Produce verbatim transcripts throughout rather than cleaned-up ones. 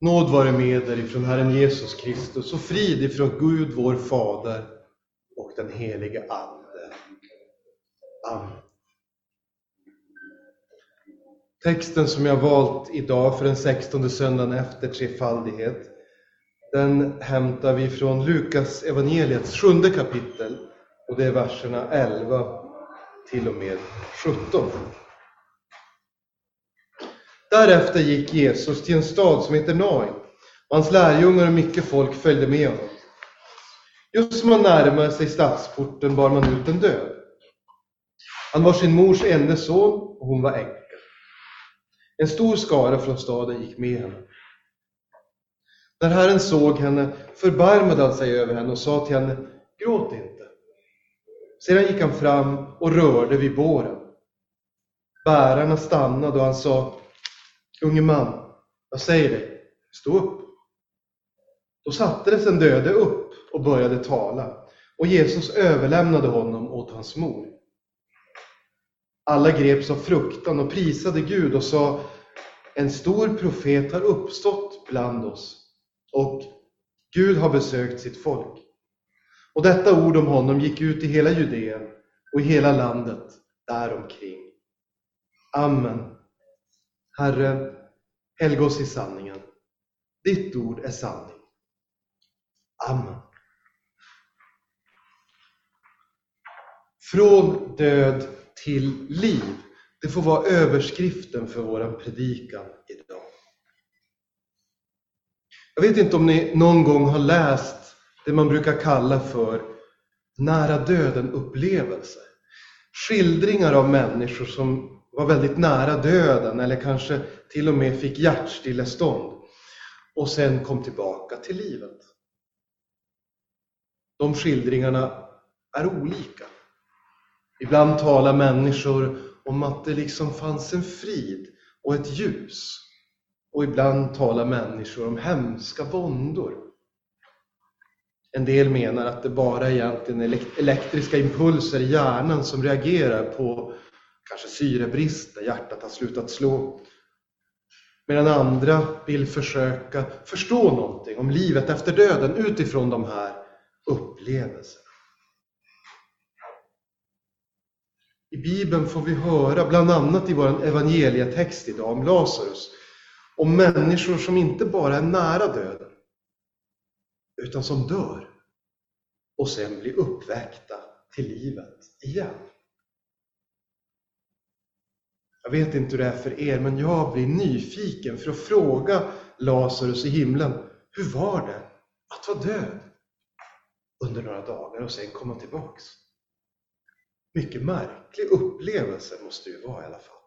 Nåd vare med er ifrån Herren Jesus Kristus och frid ifrån Gud vår Fader och den helige Ande. Amen. Texten som jag valt idag för den sextonde söndagen efter trefaldighet, den hämtar vi från Lukas evangeliets sjunde kapitel, och det är verserna elva till och med sjutton. Därefter gick Jesus till en stad som heter Nain. Hans lärjungar och mycket folk följde med honom. Just som han närmade sig stadsporten bar man ut en död. Han var sin mors enda son och hon var änka. En stor skara från staden gick med henne. När Herren såg henne förbarmade han sig över henne och sa till henne: gråt inte. Sedan gick han fram och rörde vid båren. Bärarna stannade och han sa: unge man, jag säger dig, stå upp. Då satte den döde upp och började tala, och Jesus överlämnade honom åt hans mor. Alla greps av fruktan och prisade Gud och sa: en stor profet har uppstått bland oss, och Gud har besökt sitt folk. Och detta ord om honom gick ut i hela Judeen och i hela landet däromkring. Amen. Herre, helga oss i sanningen. Ditt ord är sanning. Amen. Från död till liv. Det får vara överskriften för våran predikan idag. Jag vet inte om ni någon gång har läst det man brukar kalla för nära döden upplevelser. Skildringar av människor som var väldigt nära döden eller kanske till och med fick hjärtstillestånd och sen kom tillbaka till livet. De skildringarna är olika. Ibland talar människor om att det liksom fanns en frid och ett ljus. Och ibland talar människor om hemska våndor. En del menar att det bara är egentligen elektriska impulser i hjärnan som reagerar på kanske syrebrist där hjärtat har slutat slå. Medan andra vill försöka förstå någonting om livet efter döden utifrån de här upplevelserna. I Bibeln får vi höra, bland annat i vår evangelietext idag om Lazarus, om människor som inte bara är nära döden, utan som dör och sen blir uppväckta till livet igen. Jag vet inte hur det är för er, men jag blir nyfiken för att fråga Lazarus i himlen: hur var det att vara död under några dagar och sen komma tillbaks? Mycket märklig upplevelse måste det ju vara i alla fall.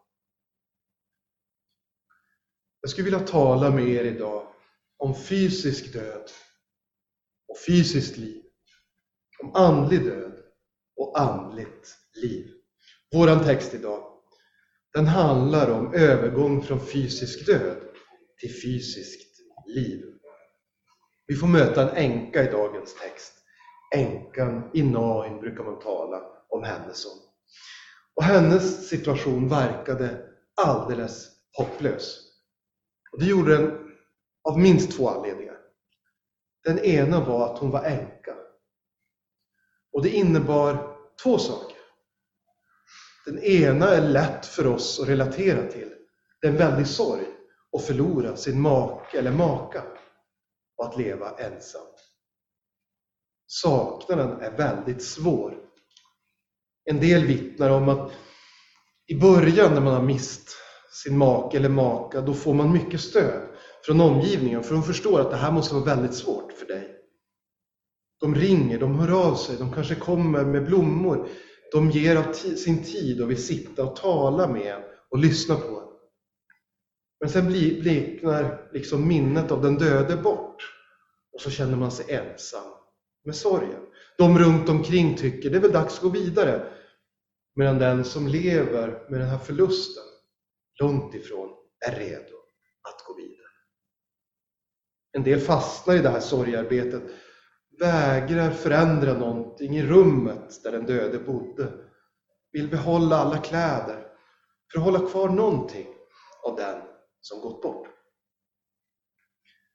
Jag skulle vilja tala med er idag om fysisk död och fysiskt liv. Om andlig död och andligt liv. Våran text idag, den handlar om övergång från fysisk död till fysiskt liv. Vi får möta en änka i dagens text. Änkan i Nain brukar man tala om henne som. Och hennes situation verkade alldeles hopplös. Och det gjorde den av minst två anledningar. Den ena var att hon var änka. Och det innebar två saker. Den ena är lätt för oss att relatera till. Det är en väldig sorg att förlora sin make eller maka och att leva ensam. Saknaden är väldigt svår. En del vittnar om att i början när man har mist sin make eller maka, då får man mycket stöd från omgivningen, för de förstår att det här måste vara väldigt svårt för dig. De ringer, de hör av sig, de kanske kommer med blommor. De ger av t- sin tid och vill sitta och tala med en och lyssna på en. Men sen blir, bleknar liksom minnet av den döde bort. Och så känner man sig ensam med sorgen. De runt omkring tycker det är väl dags att gå vidare. Medan den som lever med den här förlusten långt ifrån är redo att gå vidare. En del fastnar i det här sorgarbetet. Vägrar förändra någonting i rummet där den döde bodde. Vill behålla alla kläder för att hålla kvar någonting av den som gått bort.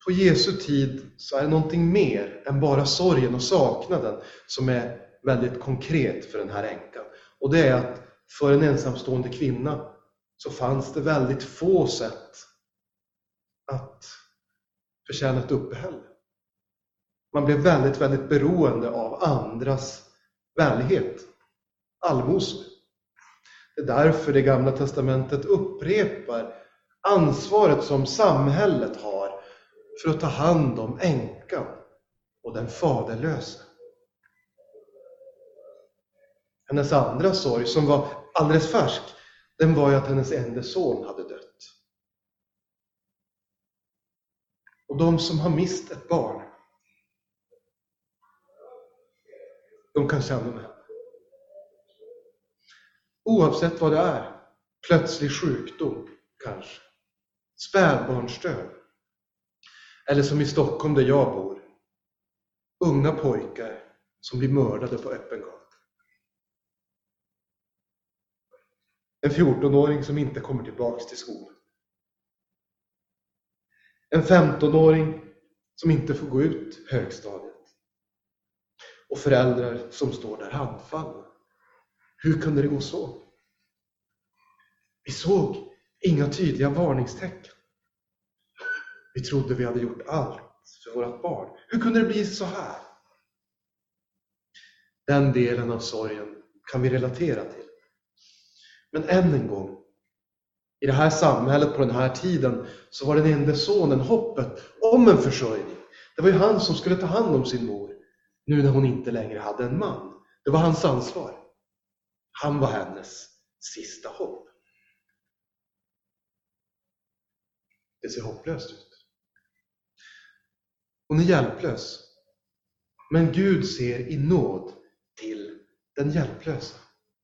på Jesu tid så är det någonting mer än bara sorgen och saknaden som är väldigt konkret för den här änkan. Och det är att för en ensamstående kvinna så fanns det väldigt få sätt att förtjäna ett uppehälle. Man blev väldigt, väldigt beroende av andras vänlighet. Allmosor. Det är därför det gamla testamentet upprepar ansvaret som samhället har för att ta hand om änkan och den faderlösa. Hennes andra sorg, som var alldeles färsk, den var ju att hennes enda son hade dött. Och de som har mist ett barn, de kan känna det. Oavsett vad det är, plötslig sjukdom kanske, spädbarnsdöd. Eller som i Stockholm där jag bor, unga pojkar som blir mördade på öppen gata. En fjortonåring som inte kommer tillbaks till skolan. En femtonåring som inte får gå ut högstadiet. Och föräldrar som står där handfallna. Hur kunde det gå så? Vi såg inga tydliga varningstecken. Vi trodde vi hade gjort allt för vårt barn. Hur kunde det bli så här? Den delen av sorgen kan vi relatera till. Men än en gång, i det här samhället på den här tiden så var den enda sonen hoppet om en försörjning. Det var ju han som skulle ta hand om sin mor nu när hon inte längre hade en man. Det var hans ansvar. Han var hennes sista hopp. Det ser hopplöst ut. Hon är hjälplös. Men Gud ser i nåd till den hjälplösa.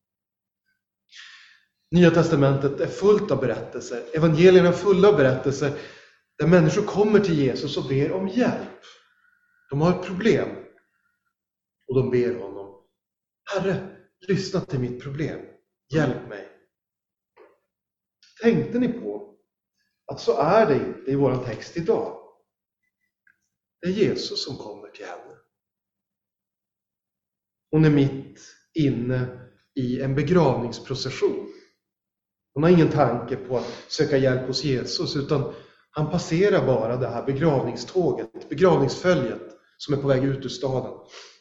Nya testamentet är fullt av berättelser. Evangelierna är fulla av berättelser där människor kommer till Jesus och ber om hjälp. De har ett problem. Och de ber honom: Herre, lyssna till mitt problem. Hjälp mig. Tänkte ni på att så är det inte i vår text idag? Det är Jesus som kommer till henne. Hon är mitt inne i en begravningsprocession. Hon har ingen tanke på att söka hjälp hos Jesus, utan han passerar bara det här begravningståget, begravningsföljet som är på väg ut ur staden.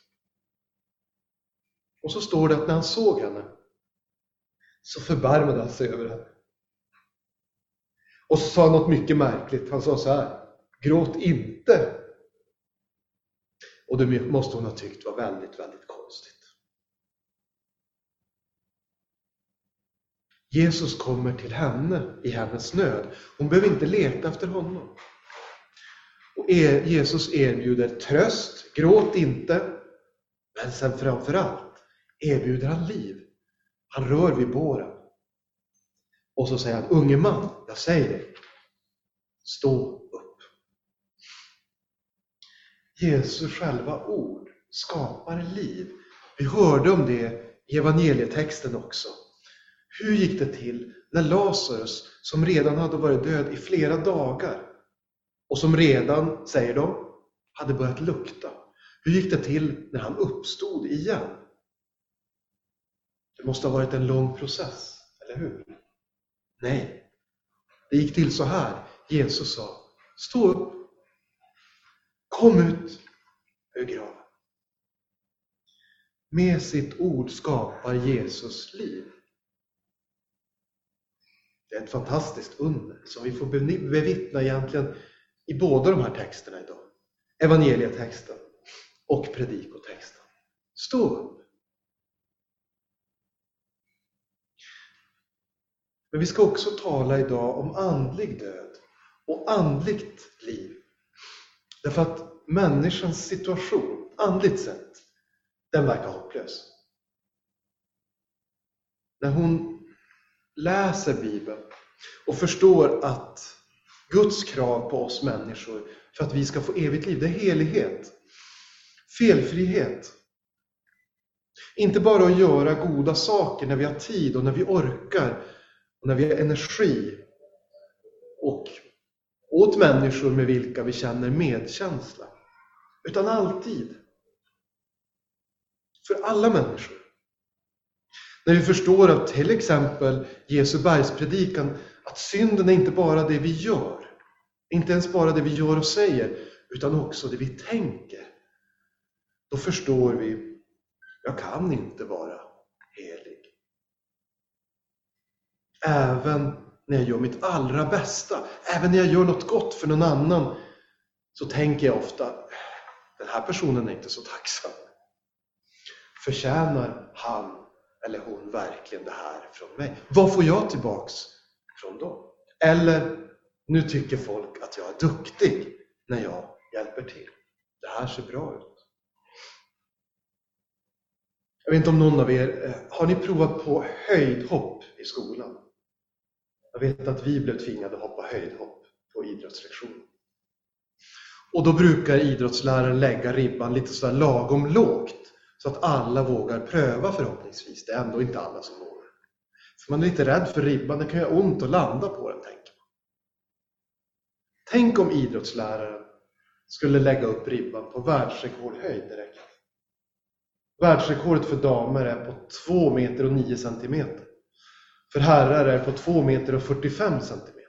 Och så står det att när han såg henne så förbarmade han sig över henne. Och så sa han något mycket märkligt. Han sa så här: gråt inte. Och det måste hon ha tyckt var väldigt, väldigt konstigt. Jesus kommer till henne i hennes nöd. Hon behöver inte leta efter honom. Och Jesus erbjuder tröst, gråt inte. Men sen framförallt erbjuder han liv. Han rör vid båren. Och så säger han: unge man, jag säger dig, stå upp. Jesu själva ord skapar liv. Vi hörde om det i evangelietexten också. Hur gick det till när Lazarus, som redan hade varit död i flera dagar och som redan, säger de, hade börjat lukta. Hur gick det till när han uppstod igen? Det måste ha varit en lång process, eller hur? Nej, det gick till så här. Jesus sa: stå upp, kom ut ur graven. Med sitt ord skapar Jesus liv. Det är ett fantastiskt under som vi får bevittna egentligen i båda de här texterna idag. Evangelietexten och predikotexten. Stå upp. Men vi ska också tala idag om andlig död och andligt liv. Därför att människans situation, andligt sett, den verkar hopplös. När hon läser Bibeln och förstår att Guds krav på oss människor för att vi ska få evigt liv, det är helighet, felfrihet. Inte bara att göra goda saker när vi har tid och när vi orkar och när vi har energi och åt människor med vilka vi känner medkänsla, utan alltid för alla människor. När vi förstår att till exempel Jesu bergspredikan, att synden är inte bara det vi gör, inte ens bara det vi gör och säger, utan också det vi tänker. Då förstår vi, jag kan inte vara helig. Även när jag gör mitt allra bästa, även när jag gör något gott för någon annan, så tänker jag ofta, den här personen är inte så tacksam. Förtjänar han eller hon verkligen det här från mig? Vad får jag tillbaks från dem? Eller, nu tycker folk att jag är duktig när jag hjälper till. Det här ser bra ut. Jag vet inte om någon av er, har ni provat på höjdhopp i skolan? Jag vet att vi blev tvingade att hoppa höjdhopp på idrottslektionen. Och då brukar idrottsläraren lägga ribban lite så lagom lågt, så att alla vågar pröva förhoppningsvis. Det är ändå inte alla som vågar. För man är lite rädd för ribban, det kan göra ont att landa på den, tänker man. Tänk om idrottsläraren skulle lägga upp ribban på världsrekordhöjd direkt. Världsrekordet för damer är på två meter och nio centimeter. För herrar är på två meter och fyrtiofem centimeter.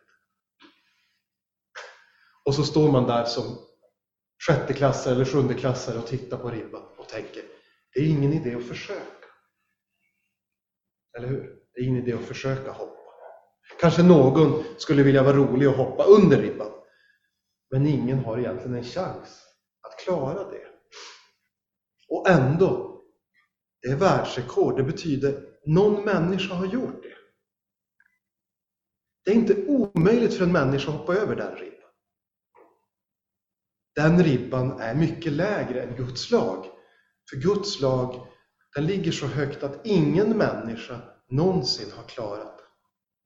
Och så står man där som sjätteklassare eller sjundeklassare och tittar på ribban och tänker, det är ingen idé att försöka. Eller hur? Det är ingen idé att försöka hoppa. Kanske någon skulle vilja vara rolig och hoppa under ribban. Men ingen har egentligen en chans att klara det. Och ändå, det är världsrekord. Det betyder någon människa har gjort det. Det är inte omöjligt för en människa att hoppa över den ribban. Den ribban är mycket lägre än Guds lag. För Guds lag, den ligger så högt att ingen människa någonsin har klarat det.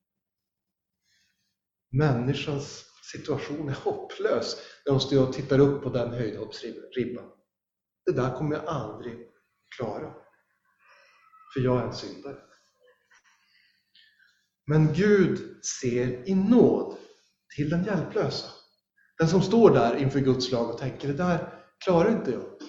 Människans situation är hopplös när de står och tittar upp på den höjdhoppsribban. Det där kommer jag aldrig klara. För jag är en syndare. Men Gud ser i nåd till den hjälplösa. Den som står där inför Guds lag och tänker, det där klarar inte jag.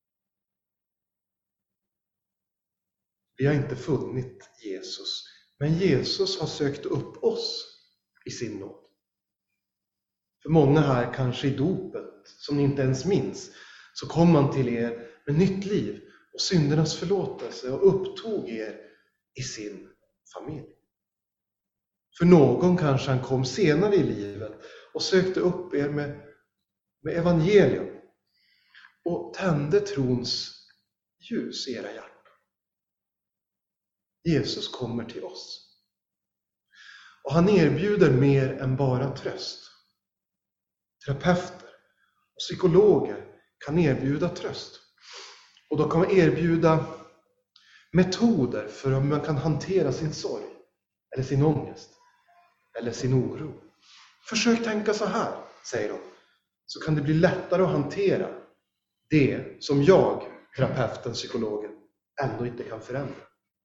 Vi har inte funnit Jesus. Men Jesus har sökt upp oss i sin nåd. För många här, kanske i dopet, som ni inte ens minns, så kom han till er med nytt liv och syndernas förlåtelse och upptog er i sin familj. För någon kanske han kom senare i livet och sökte upp er med, med evangelium och tände trons ljus i era hjärtan. Jesus kommer till oss. Och han erbjuder mer än bara tröst. Terapeuter och psykologer kan erbjuda tröst. Och då kan man erbjuda metoder för hur man kan hantera sin sorg, eller sin ångest, eller sin oro. Försök tänka så här, säger de. Så kan det bli lättare att hantera det som jag, terapeuten, psykologen, ändå inte kan förändra.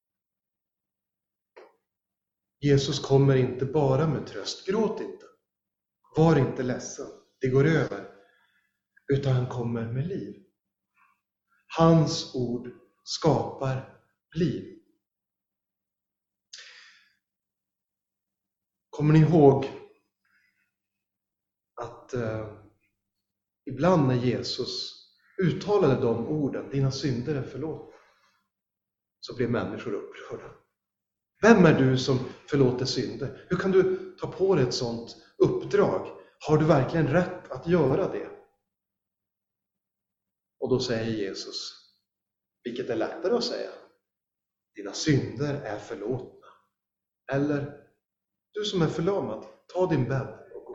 Jesus kommer inte bara med tröst. Gråt inte. Var inte ledsen. Det går över. Utan han kommer med liv. Hans ord skapar liv. Kommer ni ihåg att eh, ibland när Jesus uttalade de orden, dina synder är förlåtna, så blev människor upprörda. Vem är du som förlåter synder? Hur kan du ta på dig ett sådant uppdrag? Har du verkligen rätt att göra det? Och då säger Jesus, vilket är lättare att säga, dina synder är förlåtna. Eller, du som är förlamad, ta din bädd och gå.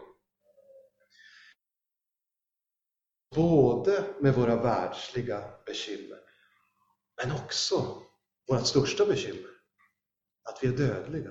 Både med våra världsliga bekymmer, men också vårt största bekymmer, att vi är dödliga.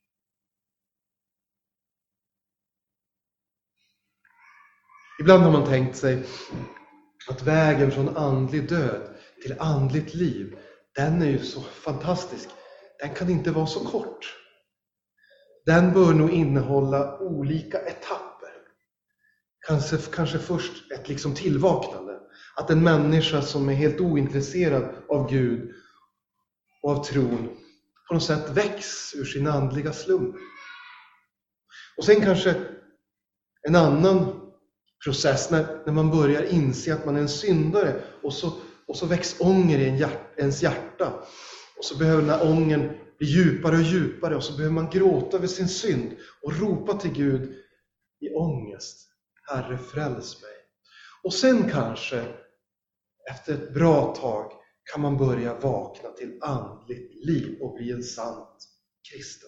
Ibland har man tänkt sig att vägen från andlig död till andligt liv, den är ju så fantastisk. Den kan inte vara så kort. Den bör nog innehålla olika etapper. Kanske, kanske först ett liksom tillvaknande. Att en människa som är helt ointresserad av Gud och av tron på något sätt väcks ur sin andliga slum. Och sen kanske en annan process när, när man börjar inse att man är en syndare och så, och så väcks ånger i en hjärt, ens hjärta. Och så behöver den här ången bli djupare och djupare och så behöver man gråta över sin synd och ropa till Gud i ångest. Herre, fräls mig. Och sen kanske efter ett bra tag kan man börja vakna till andligt liv och bli en sant kristen.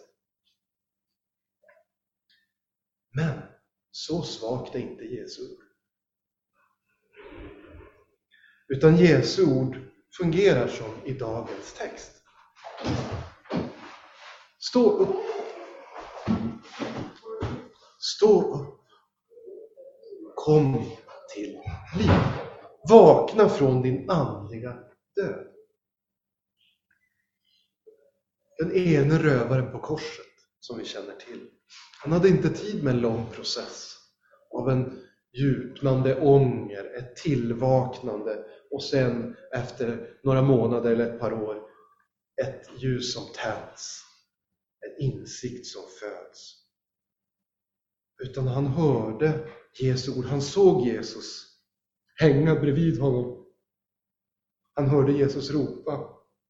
Men så svagt är inte Jesu ord. Utan Jesu ord fungerar som i dagens text. Stå upp. Stå upp. Kom till liv. Vakna från din andliga död. Den ene rövaren på korset som vi känner till. Han hade inte tid med en lång process av en djupnande ånger, ett tillvaknande och sen efter några månader eller ett par år ett ljus som tänds, en insikt som föds. Utan han hörde Jesu ord, han såg Jesus hänga bredvid honom. Han hörde Jesus ropa: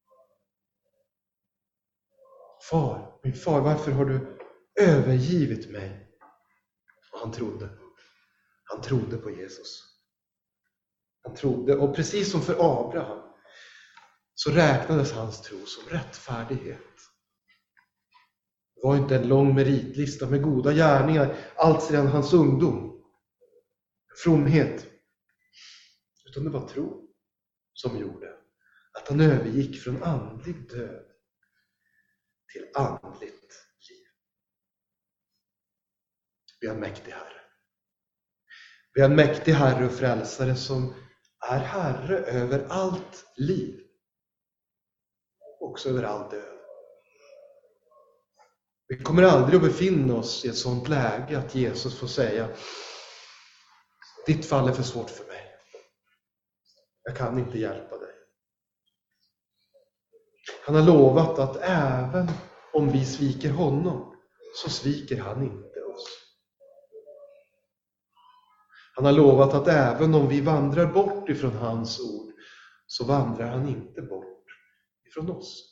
Far, min far, varför har du övergivit mig? Och han trodde. Han trodde på Jesus. Han trodde, och precis som för Abraham så räknades hans tro som rättfärdighet. Det var inte en lång meritlista med goda gärningar allt sedan hans ungdom. Fromhet. Utan det var tro som gjorde att han övergick från andlig död till andligt liv. Vi har en mäktig Herre. Vi har en mäktig Herre och frälsare som är Herre över allt liv. Också över all död. Vi kommer aldrig att befinna oss i ett sådant läge att Jesus får säga: ditt fall är för svårt för mig. Jag kan inte hjälpa dig. Han har lovat att även om vi sviker honom så sviker han inte oss. Han har lovat att även om vi vandrar bort ifrån hans ord så vandrar han inte bort ifrån oss.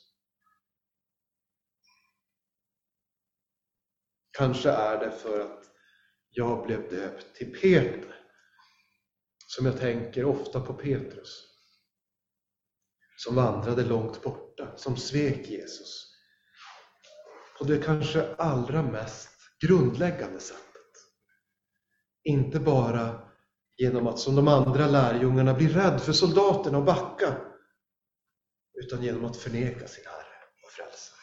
Kanske är det för att jag blev döpt till Peter som jag tänker ofta på Petrus. Som vandrade långt borta, som svek Jesus. På det kanske allra mest grundläggande sättet. Inte bara genom att som de andra lärjungarna blir rädd för soldaterna och backa. Utan genom att förneka sin Herre och frälsare.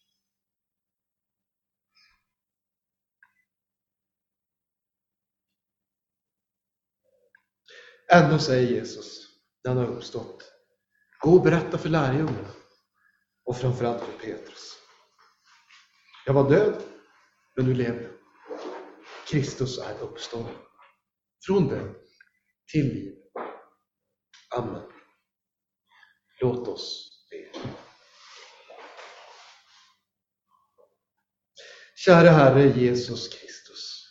Ändå säger Jesus när han har uppstått: gå och berätta för lärjungarna och framförallt för Petrus. Jag var död, men nu lever. Kristus är uppstånden. Från död till liv. Amen. Låt oss be. Kära Herre Jesus Kristus.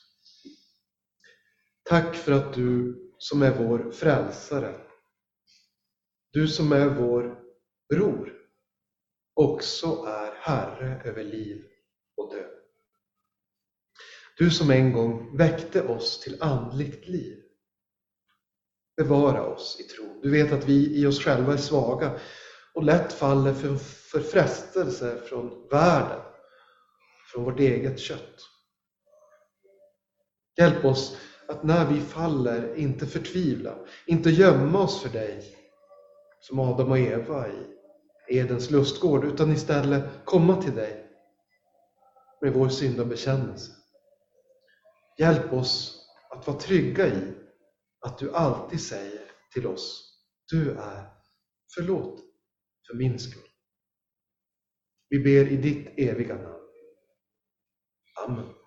Tack för att du som är vår frälsare, du som är vår bror, också är Herre över liv och död. Du som en gång väckte oss till andligt liv. Bevara oss i tro. Du vet att vi i oss själva är svaga och lätt faller för, för frestelse från världen, från vårt eget kött. Hjälp oss att när vi faller inte förtvivla, inte gömma oss för dig som Adam och Eva i Edens lustgård, utan istället komma till dig med vår syndabekännelse. Hjälp oss att vara trygga i att du alltid säger till oss: du är förlåt för min skull. Vi ber i ditt eviga namn. Amen.